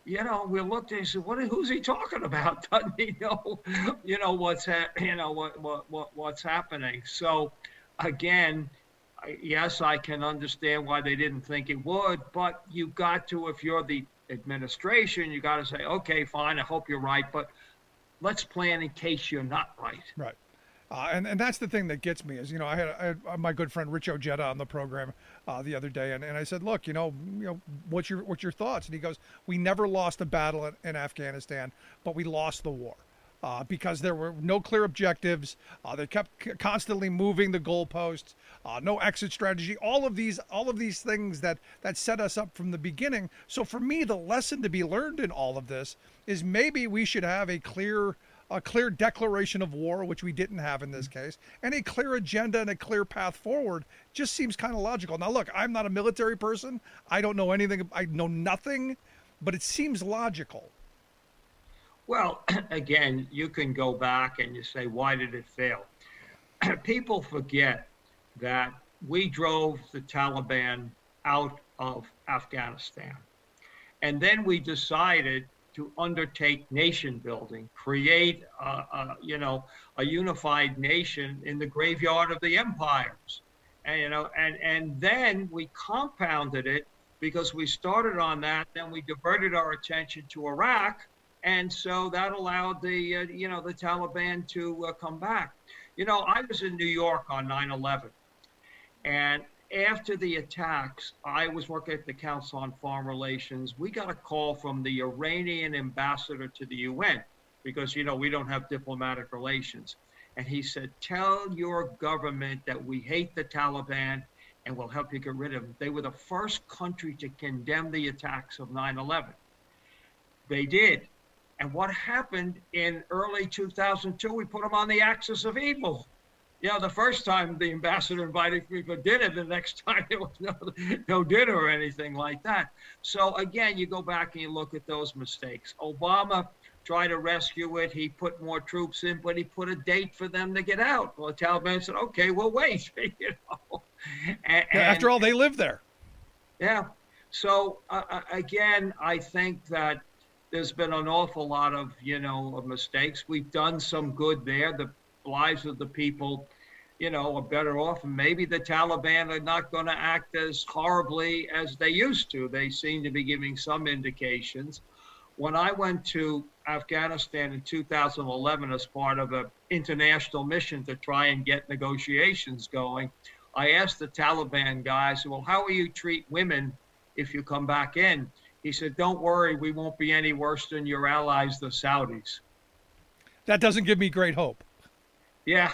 you know, we looked and said, "What? Who's he talking about? Doesn't he know, you know, what's ha- you know what, what what what's happening?" So, again, I, yes, I can understand why they didn't think it would, but you got to, if you're the administration, you got to say, "Okay, fine. I hope you're right, but let's plan in case you're not right." Right. Uh, and, and that's the thing that gets me is, you know, I had, I had my good friend Rich Ojeda on the program uh, the other day, and, and I said, look, you know, you know, what's your what's your thoughts? And he goes, we never lost a battle in, in Afghanistan, but we lost the war uh, because there were no clear objectives. Uh, they kept c- constantly moving the goalposts, uh, no exit strategy, all of these all of these things that, that set us up from the beginning. So for me, the lesson to be learned in all of this is maybe we should have a clear a clear declaration of war, which we didn't have in this case, and a clear agenda and a clear path forward just seems kind of logical. Now, look, I'm not a military person. I don't know anything. I know nothing, but it seems logical. Well, again, you can go back and you say, why did it fail? People forget that we drove the Taliban out of Afghanistan. And then we decided to undertake nation building, create, uh, uh, you know, a unified nation in the graveyard of the empires, and you know, and and then we compounded it because we started on that. Then we diverted our attention to Iraq, and so that allowed the, uh, you know, the Taliban to uh, come back. You know, I was in New York on nine eleven, and after the attacks, I was working at the Council on Foreign Relations. We got a call from the Iranian ambassador to the U N because, you know, we don't have diplomatic relations. And he said, tell your government that we hate the Taliban and we'll help you get rid of them. They were the first country to condemn the attacks of nine eleven. They did. And what happened in early two thousand two, we put them on the axis of evil. You know, the first time the ambassador invited me for dinner, the next time there was no, no dinner or anything like that. So again, you go back and you look at those mistakes. Obama tried to rescue it. He put more troops in, but he put a date for them to get out. Well, the Taliban said, okay, we'll wait. you know? and, yeah, after all, they live there. Yeah. So uh, again, I think that there's been an awful lot of, you know, of mistakes. We've done some good there. The lives of the people, you know, are better off. And maybe the Taliban are not going to act as horribly as they used to. They seem to be giving some indications. When I went to Afghanistan in two thousand eleven as part of an international mission to try and get negotiations going, I asked the Taliban guys, well, how will you treat women if you come back in? He said, don't worry, we won't be any worse than your allies, the Saudis. That doesn't give me great hope. Yeah.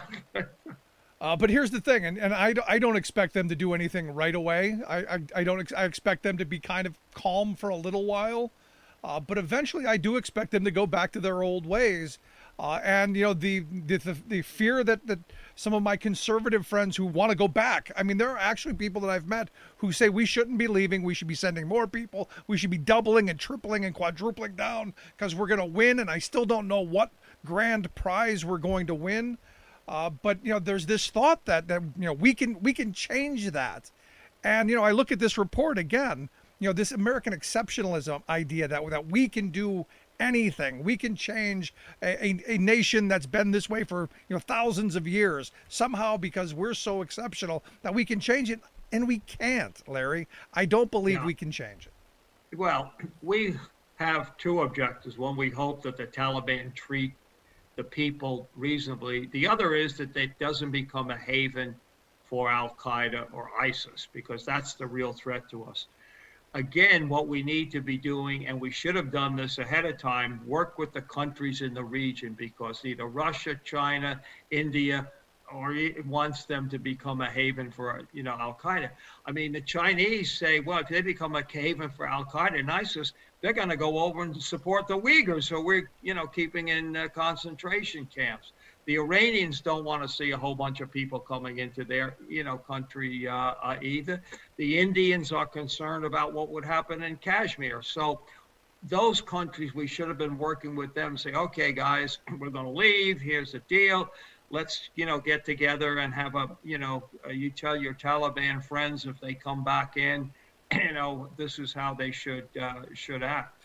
uh, but here's the thing, and, and I, I don't expect them to do anything right away. I, I, I don't ex- I expect them to be kind of calm for a little while. Uh, but eventually I do expect them to go back to their old ways. Uh, and, you know, the, the, the, the fear that, that some of my conservative friends who want to go back, I mean, there are actually people that I've met who say we shouldn't be leaving. We should be sending more people. We should be doubling and tripling and quadrupling down because we're going to win. And I still don't know what grand prize we're going to win. Uh, but, you know, there's this thought that, that, you know, we can we can change that. And, you know, I look at this report again, you know, this American exceptionalism idea that, that we can do anything. We can change a, a, a nation that's been this way for, you know, thousands of years somehow because we're so exceptional that we can change it. And we can't, Larry. I don't believe Yeah. we can change it. Well, we have two objectives. One, we hope that the Taliban treat the people reasonably. The other is that it doesn't become a haven for Al-Qaeda or ISIS, because that's the real threat to us. Again, what we need to be doing, and we should have done this ahead of time, work with the countries in the region, because either Russia, China, India, or it wants them to become a haven for, you know, Al-Qaeda. I mean, the Chinese say, well, if they become a haven for Al-Qaeda and ISIS, they're going to go over and support the Uyghurs, so we're, you know, keeping in uh, concentration camps. The Iranians don't want to see a whole bunch of people coming into their, you know, country uh, uh, either. The Indians are concerned about what would happen in Kashmir. So those countries, we should have been working with them, say, okay, guys, we're going to leave. Here's the deal. Let's, you know, get together and have a, you know, uh, you tell your Taliban friends if they come back in, you know, this is how they should uh, should act.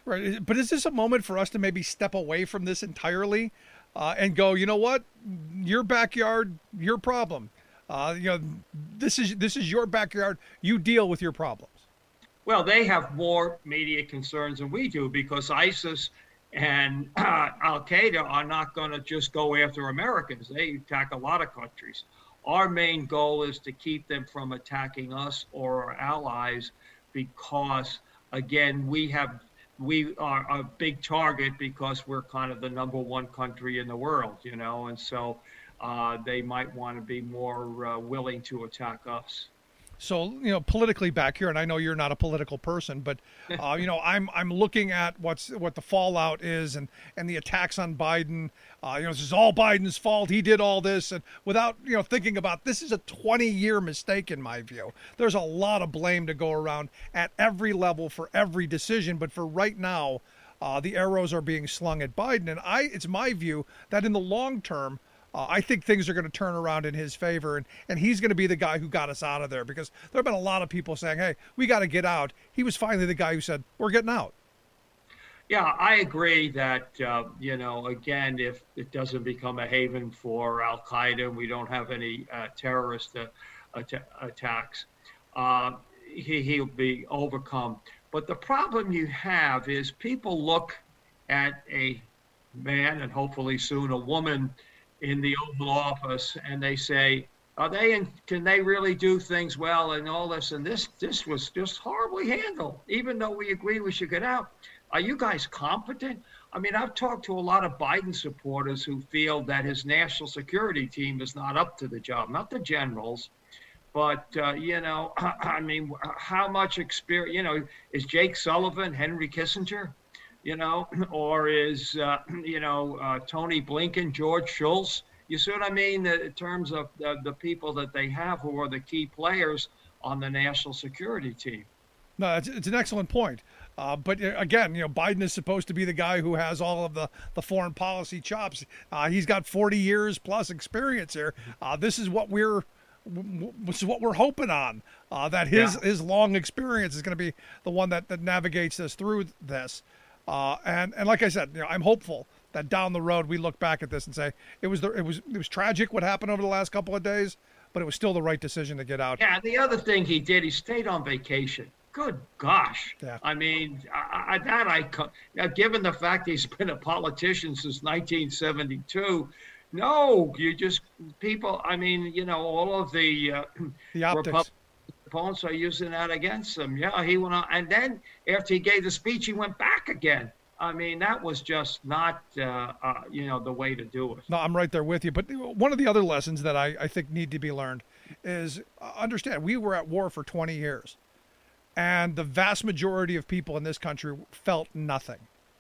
Right. But is this a moment for us to maybe step away from this entirely uh, and go, you know what, your backyard, your problem. Uh, you know, this is this is your backyard. You deal with your problems. Well, they have more immediate concerns than we do because ISIS and uh, Al Qaeda are not going to just go after Americans. They attack a lot of countries. Our main goal is to keep them from attacking us or our allies because, again, we have we are a big target because we're kind of the number one country in the world, you know, and so uh, they might want to be more uh, willing to attack us. So, you know, politically back here, and I know you're not a political person, but, uh, you know, I'm I'm looking at what's what the fallout is and, and the attacks on Biden. Uh, you know, this is all Biden's fault. He did all this. And without, you know, thinking about this is a twenty-year mistake in my view. There's a lot of blame to go around at every level for every decision. But for right now, uh, the arrows are being slung at Biden. And I it's my view that in the long term, Uh, I think things are going to turn around in his favor, and, and he's going to be the guy who got us out of there because there have been a lot of people saying, hey, we got to get out. He was finally the guy who said, we're getting out. Yeah, I agree that, uh, you know, again, if it doesn't become a haven for Al Qaeda, we don't have any uh, terrorist uh, att- attacks, uh, he, he'll be overcome. But the problem you have is people look at a man and hopefully soon a woman in the Oval Office, and they say, "Are they? In, can they really do things well?" And all this, and this, this was just horribly handled. Even though we agree we should get out, are you guys competent? I mean, I've talked to a lot of Biden supporters who feel that his national security team is not up to the job, not the generals, but uh, you know, I mean, how much experience? You know, is Jake Sullivan Henry Kissinger? You know, or is, uh, you know, uh, Tony Blinken, George Shultz? You see what I mean? In terms of the, the people that they have who are the key players on the national security team. No, it's, it's an excellent point. Uh, but again, you know, Biden is supposed to be the guy who has all of the, the foreign policy chops. Uh, he's got forty years plus experience here. Uh, this is what we're This is what we're hoping on, uh, that his, yeah. his long experience is going to be the one that, that navigates us through this. Uh, and, and like I said, you know, I'm hopeful that down the road we look back at this and say it was the, it was it was tragic what happened over the last couple of days, but it was still the right decision to get out. Yeah, the other thing he did, he stayed on vacation. Good gosh. Yeah. I mean, I, I, that I now, given the fact he's been a politician since nineteen seventy-two, no, you just people. I mean, you know, all of the uh, the optics. Republic- opponents are using that against him. Yeah, he went on, and then after he gave the speech, he went back again. I mean, that was just not, uh, uh, you know, the way to do it. No, I'm right there with you. But one of the other lessons that I, I think need to be learned is uh, understand we were at war for twenty years, and the vast majority of people in this country felt nothing.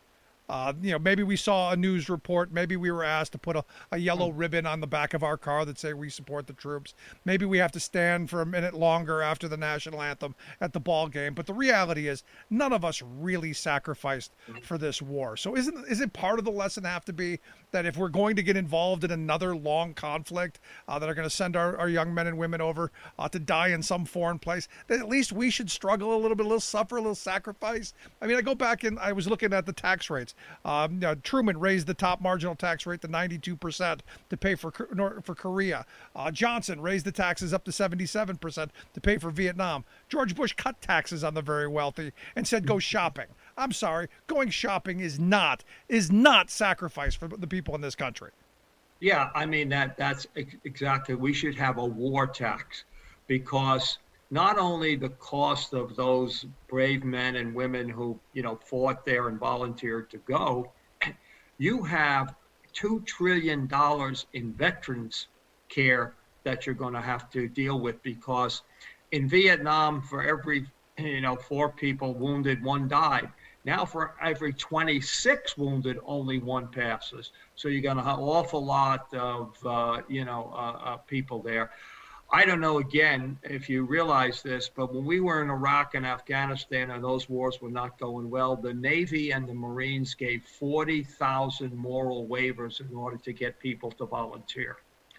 Uh, you know, maybe we saw a news report. Maybe we were asked to put a, a yellow ribbon on the back of our car that say we support the troops. Maybe we have to stand for a minute longer after the national anthem at the ball game. But the reality is none of us really sacrificed for this war. So isn't isn't part of the lesson have to be that if we're going to get involved in another long conflict uh, that are going to send our, our young men and women over uh, to die in some foreign place, that at least we should struggle a little bit, a little suffer, a little sacrifice? I mean, I go back and I was looking at the tax rates. Um, you know, Truman raised the top marginal tax rate to ninety-two percent to pay for for Korea. Uh, Johnson raised the taxes up to seventy-seven percent to pay for Vietnam. George Bush cut taxes on the very wealthy and said go shopping. I'm sorry, going shopping is not is not sacrifice for the people in this country. Yeah, I mean that that's exactly. We should have a war tax because not only the cost of those brave men and women who, you know, fought there and volunteered to go, you have two trillion dollars in veterans care that you're going to have to deal with because in Vietnam, for every, you know, four people wounded, one died. Now for every twenty-six wounded, only one passes. So you're going to have an awful lot of, uh, you know, uh, uh, people there. I don't know, again, if you realize this, but when we were in Iraq and Afghanistan and those wars were not going well, the Navy and the Marines gave forty thousand moral waivers in order to get people to volunteer.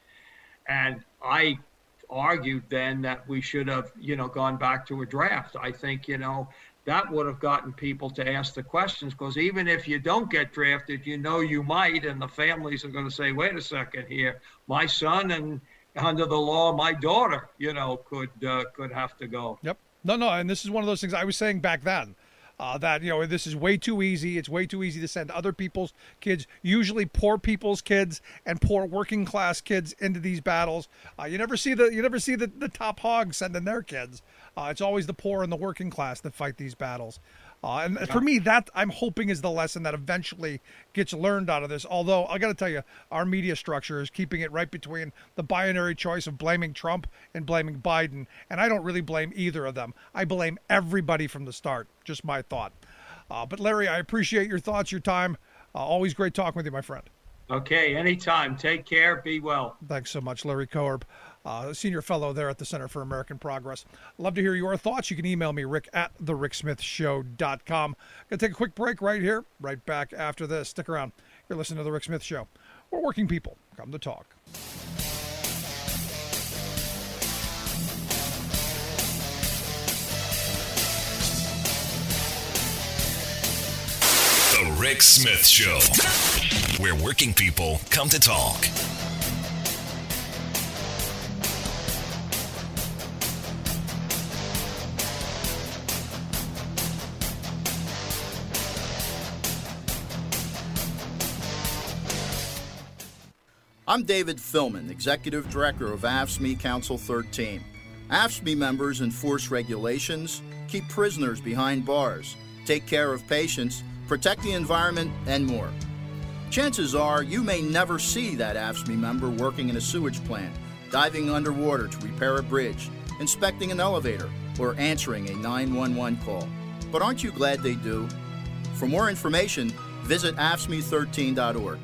And I argued then that we should have, you know, gone back to a draft. I think, you know, that would have gotten people to ask the questions, because even if you don't get drafted, you know you might, and the families are going to say, wait a second here, my son and under the law, my daughter, you know, could uh, could have to go. Yep. No, no, and this is one of those things I was saying back then. Uh, that, you know, this is way too easy. It's way too easy to send other people's kids, usually poor people's kids and poor working class kids, into these battles. Uh, you never see the you never see the, the top hogs sending their kids. Uh, it's always the poor and the working class that fight these battles. Uh, and for me, that I'm hoping is the lesson that eventually gets learned out of this. Although I got to tell you, our media structure is keeping it right between the binary choice of blaming Trump and blaming Biden. And I don't really blame either of them. I blame everybody from the start. Just my thought. Uh, but Larry, I appreciate your thoughts, your time. Uh, always great talking with you, my friend. Okay, anytime. Take care. Be well. Thanks so much, Larry Koerb, uh, senior fellow there at the Center for American Progress. Love to hear your thoughts. You can email me, rick at the rick smith show dot com. Going to take a quick break right here. Right back after this. Stick around. You're listening to The Rick Smith Show, where working people come to talk. The Rick Smith Show, where working people come to talk. I'm David Philman, Executive Director of A F S C M E Council thirteen. A F S C M E members enforce regulations, keep prisoners behind bars, take care of patients, protect the environment, and more. Chances are you may never see that A F S C M E member working in a sewage plant, diving underwater to repair a bridge, inspecting an elevator, or answering a nine one one call. But aren't you glad they do? For more information, visit A F S C M E thirteen dot org.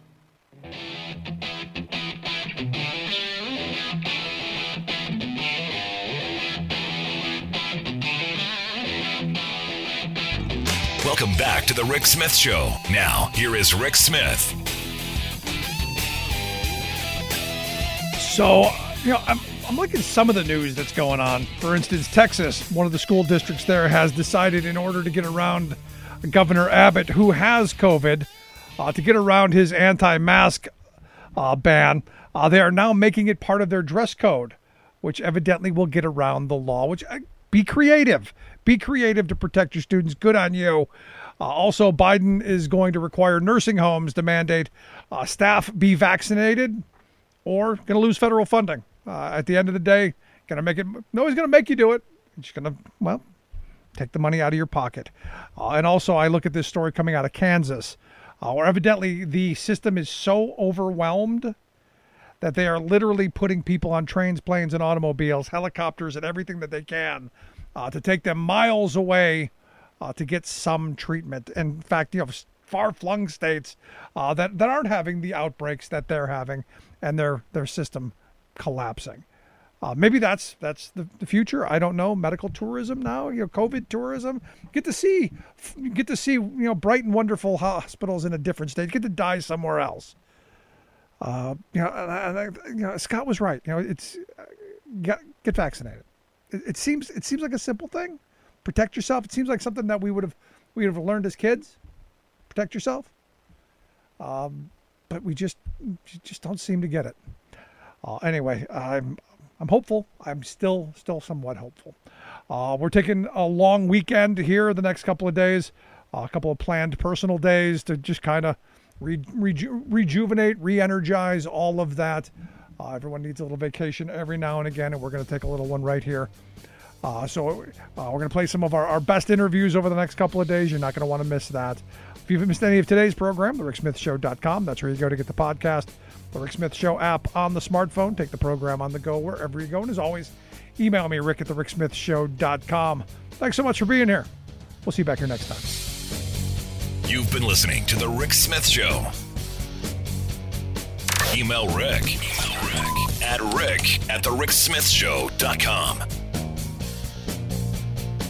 Welcome back to The Rick Smith Show. Now, here is Rick Smith. So, you know, I'm, I'm looking at some of the news that's going on. For instance, Texas, one of the school districts there, has decided, in order to get around Governor Abbott, who has COVID, uh, to get around his anti-mask uh, ban, uh, they are now making it part of their dress code, which evidently will get around the law, which uh, be creative. Be creative to protect your students. Good on you. Uh, also, Biden is going to require nursing homes to mandate uh, staff be vaccinated, or going to lose federal funding. Uh, at the end of the day, going to make it. No, he's going to make you do it. He's going to, well, take the money out of your pocket. Uh, and also, I look at this story coming out of Kansas, uh, where evidently the system is so overwhelmed that they are literally putting people on trains, planes, and automobiles, helicopters, and everything that they can uh, to take them miles away uh, to get some treatment. In fact, you know, far-flung states uh, that, that aren't having the outbreaks that they're having, and their their system collapsing. Uh, maybe that's that's the, the future. I don't know. Medical tourism now, you know, COVID tourism. Get to see, get to see, you know, bright and wonderful hospitals in a different state. Get to die somewhere else. Uh, you know, I, I, you know, Scott was right. You know, it's uh, get, get vaccinated. It, it seems it seems like a simple thing. Protect yourself. It seems like something that we would have we would have learned as kids. Protect yourself. Um, but we just just don't seem to get it. Uh, anyway, I'm I'm hopeful. I'm still still somewhat hopeful. Uh, we're taking a long weekend here the next couple of days. Uh, a couple of planned personal days to just kind of Re, reju- rejuvenate, re-energize, all of that. Uh, everyone needs a little vacation every now and again, and we're going to take a little one right here. Uh, so uh, we're going to play some of our, our best interviews over the next couple of days. You're not going to want to miss that. If you've missed any of today's program, the rick smith show dot com. That's where you go to get the podcast. The Rick Smith Show app on the smartphone. Take the program on the go wherever you go. And as always, email me, rick at the rick smith show dot com. Thanks so much for being here. We'll see you back here next time. You've been listening to The Rick Smith Show. Email Rick, Email Rick at rick at the rick smith show dot com.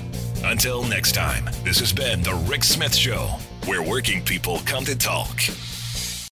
Until next time, this has been The Rick Smith Show, where working people come to talk.